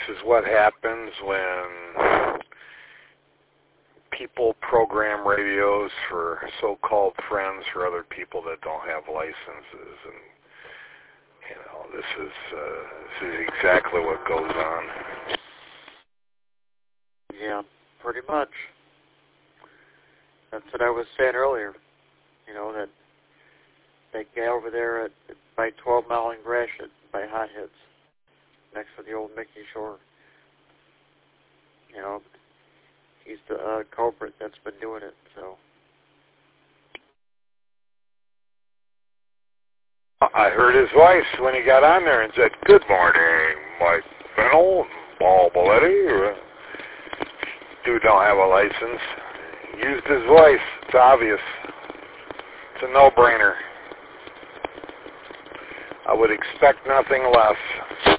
is what happens when people program radios for so-called friends for other people that don't have licenses, and this is exactly what goes on. Yeah, pretty much. That's what I was saying earlier. That guy over there by 12 Mile and Gratiot by Hot Hits, next to the old Mickey Shore. He's the culprit that's been doing it. So I heard his voice when he got on there and said, "Good morning, Mike Fennell and Paul Belletti." Dude don't have a license. Used his voice. It's obvious. It's a no-brainer. I would expect nothing less.